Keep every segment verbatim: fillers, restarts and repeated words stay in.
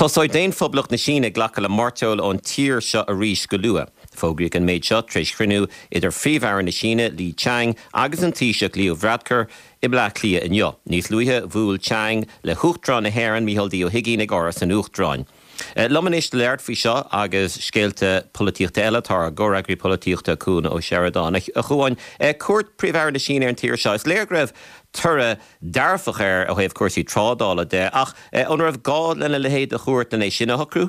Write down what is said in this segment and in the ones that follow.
Tosáid déon phoblacht na Síne ghlacha le marteol ón tír seo a rís go luath. Fógraigh an méid seo treis chruinniú idir phríomhfhearann na Síne Li Qiang agus an Taoiseach Leo Varadkar i bla clia inniu. Níos luithe bhuail Qiang le huachtrán na hÉireann Mícheál Dío Higgin ag áras an uachtaráin. Lomanis leart fi seo agus scéalte políochta eile tar gcóragraí políochta cún ó Sheridan. A chuáin cuairt príomhfhearann na Síne ar an tír seo is léir go raibh tura darfach ar a bhéh cuasaí trádála de ach an raibh gáil lena le héad a chuairt na é sin a hocrú?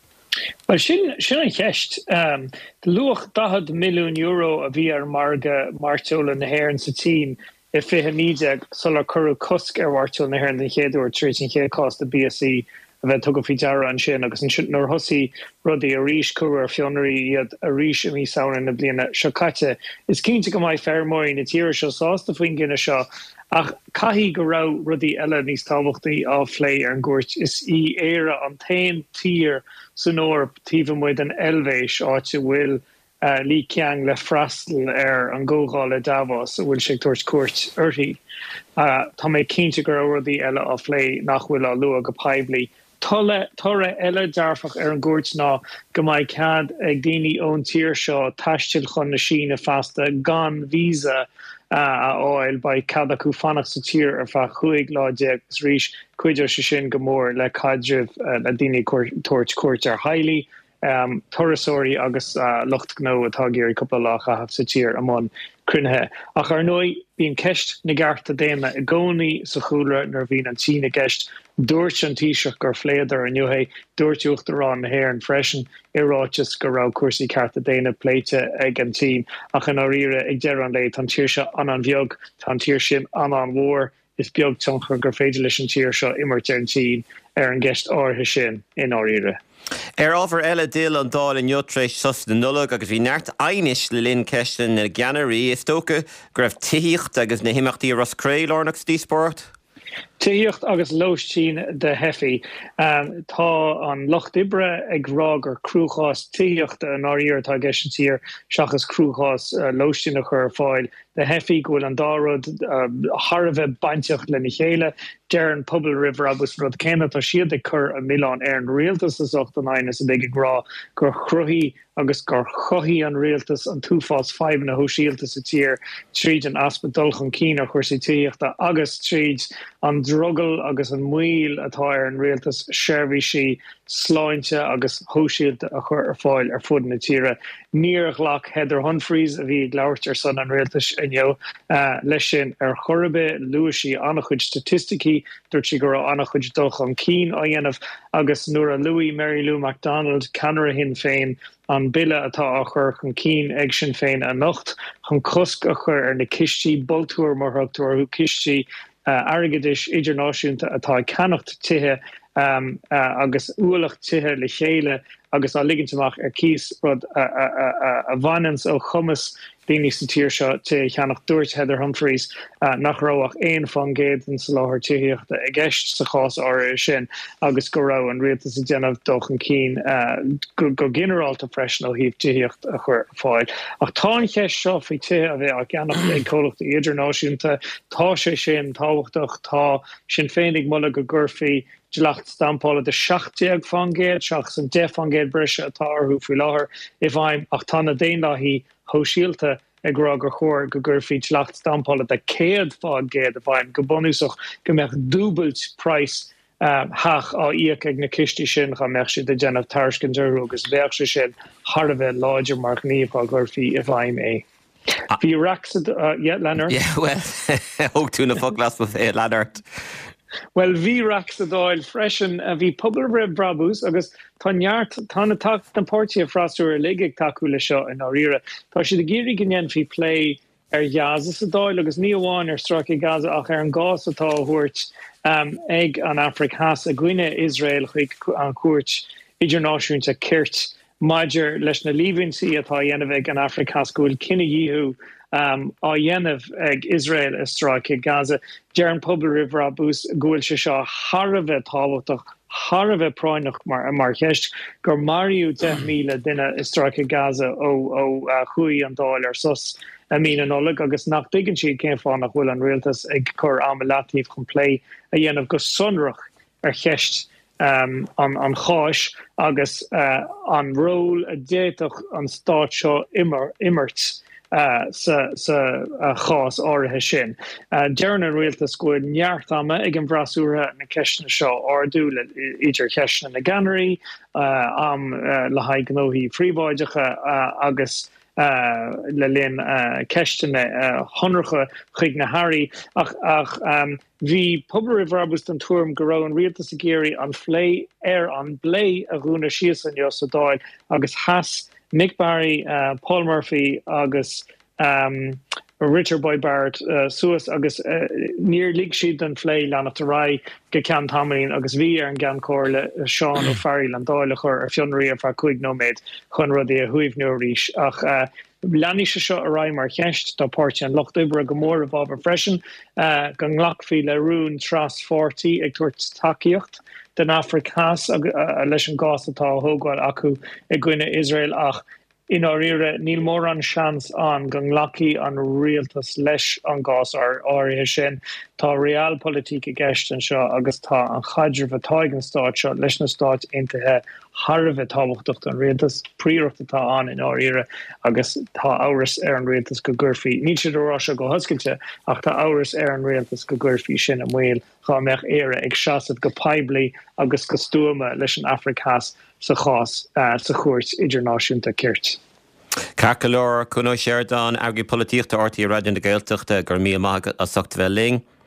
Well, sin sin an cheist um, de luach dahad milliún euro a bhí ar marga marteola na hÉireann sa tím i fiche míide sular curú cosc ar marteola na hÉireann den chéadú tríos an chéad cost a B S I a bheith tugad faoi deara an sin agus an sin nóir thosaí rudaí a rís cuair ar fionnarí iad a rís a mí saorann na bliana seo caite. Is cinnte go mbeidh fearmóí na tíre seo sásta faoin gine seo ach caithí go raibh rudaí eile níos tábhachtaí á phlé ar an gcuairt is í éire an tain tír san óir tíomh muid an elvéis áite bhfuil uh, Li Qiang le freastal ar an ggógáil le Davos a bhfuil sé tuairt cuairt uirthi. Uh, tá mé cinnte go raibh rudaí eile á phlé nach bhfuil á luach go paibli. Tolle Torre eile darfach ar an gúirt ná go mbeidh cad ag daoine ón tír seo taistil chun na Síne fasta gan vísa a áil ba cad acu fannach sa tír ar fa chuig láide agus rís cuidir se sin go mór le caidrih le daoine tuairt cuairt ar hailí um, torasóirí agus uh, lucht gnó atá géirí cúpla lách a haf sa tír amón crunethe. Ach ar nói bíon ceist na gcearta déime i gcónaí sa chúla nar bhíon an Síne ceist dúirt an Taoiseach gur phléadar an nuhé dúirtúcht arán na hÉireann freisin i ráiteas go raibh cuasaí cearta déine pléite ag an tím ach an áíre ag deir an lé tan tíir seo an an bheag tan tíir sin an an mhór is beag tionchar gur féidir leis an tíir seo immert ar an tín ar an gceist áthe sin in áíre. Er ábhar eile díal an dáil in Utrecht sus na nullag agus bhí neart ainis le linn ceistin na Geanarí is tóca go raibh tíocht agus na himachtaí Ross Cray lárnach tí sport? Tíocht agus lóistín de hefi. Um, tá an Loch Dibre ag rá gur cruúchás tíocht an áíir tá geisian tír seachas cruúchás uh, lóistín a chur fáil. De hefi gohfuil an dárod uh, Harbheith bainteach le na chéile dearan Pobal River agus rud céine tá siad ag chur a Milán ar an rialtas is ocht an aine is a big grá gur chruthí agus gur chohí an rialtas an túfás five na hóisialtas a tír tríd an aspadulch an cín a chuirsaí tíochta agus tríd an druggle agus an muil atá ar an rialtas seirbhí si sláinte agus hóisialta a chur ar fáil ar fud na tíre. Níor lach Heather Humphreys a bhí leabhart ar son an rialtas inniu uh, leis sin ar chorbe luasí annach chuid statisticí dúirt si gur annach chuid dulch an cín á dhéanamh agus nuair a Louis Mary Lou MacDonald canara hin féin an bille atá a chur chun cín ag sin féin a nocht chun cosc a chur ar na cistí boltúir mar thugtúirú cistí uh, airgeadis idirnáisiúnta atá ceannacht tithe um, uh, agus ualacht tithe le chéile agus á liginteach ar cís rud a, a, a, a bhainans ó chumas daoine sa tíir seo te cheannach dúirt Heather Humphreys uh, nach roach éon fan géad an sa láthir tííochta i gceist sa chás áir sin agus go rah an rialtas a déanamh doch an cín uh, go, go generalta freisin ó híomh tííocht a chuir fáil. Ach tá an cheist seo faoi tithe a bheith ag ceannach ag cólacht idirnáisiúnta tá sé sin táhachtach tá sin féinnig mulla go gurfií Dlacht stampála de seachteag fangéad, seachas an de fangéad brise atá arthú faoi láthair i bhaim ach tána déon hí hóisialta ag rá gur chóir go gurfií dlacht stampála de céad fágéad a bhaim go bonúsach go meach dúbailt price um, hach á íoc ag na cistí sin cha meach si de déanamh taircin dearú agus bheach sé sin Harbheith láidir mar níomh gurfií i bhaim é. Bhí raxad uh, yeah, Leonard? Yeah, well, hoog tú na foglas with é Leonard. Well, bhí rax a dáil freisin a bhí pobal rib brabús agus táneart tána tacht an pórtí a frasú ar ligig taú le seo in áíre. Tá si de géirí gnéan fi play ar Gaza a dáil agus ní amháin ar straach Gaza ach ar an gás atá thuirt um, ag an Africas a gcuine Israel chuig an cuairt idirnáisiúnta cirt maidir leis na líbhinsaí atá dhéanamh an Africas gohfuil cinenne díú Um, á dhéanamh ag Israel is straach Gaza dearan Pobal River abús gohfuil se seo Harbheith táhachtach Harbheith práineach mar mar cheist gur mariú de míle duine is straach Gaza ó ó uh, chuí an dáil ar sus a mí an ólag agus nach digann siad céim fánach bhfuil an rialtas ag chur am latíomh chun play a dhéanamh go sunrach ar cheist um, an, an cháis agus uh, an ról a déitoch an stát seo immer, immert. Uh, sa, sa uh, chás áirithe sin. Uh, Dearan an rialtas go neartama ag an bhrasúra na ceisna seo ardúla idir ceisna na gannaí, uh, am uh, le haid gnóthaí phríomháideacha uh, agus uh, le linn uh, ceistena uh, honracha chuig na hairí ach, ach um, hí pobar bhrabust an tuam go raibh an rialtas a géirí an phlé ar an blé a gúna síos an Jos Dáil agus has Mick Barry, uh, Paul Murphy, agus um, Richard Boy Barrett, uh, Suas, agus uh, near League Sheet and Flay, Lana Tarai, Gekan Tamlin, agus V and Gan Corle, Sean O'Farrell, and Doylachor, or Fionri, or Fakuig Nomad, Conradi, Huiv Nurish, ach, uh, Lanisha shot a rhyme or Kesh, the Porch and Loch Dibra, Gomor of Bob Freshen, uh, Ganglockfi, Laroon, Tras forty, Ectort Takiocht. Den Afrikas a leis an gás atá thógáil acu i gcuine Israel ach in áíre níl mór an seans an ganglaí an rialtas leis an gás ar áirithe sin tá realpolitík i gceist an seo agus tá an chaidir bh taigen stát seo leis na stát intathe Harveh tábhachtach an rialtas príocht atá an in áíre agus tá áras ar an rialtas go gurfií. Ní siad ará se go hoscailte ach tá áras ar an rialtas go gurfií sin am bhfuil chá meach éire ag seasamh go peibli agus go stúma leis an Africas sa chás uh, sa chuirt idirnáisiúnta cirt. Carcalór, Cuno Sheridan, agri politiíochta ortaí raidion na Gaeltachta gur mí amach a socht bheith ling.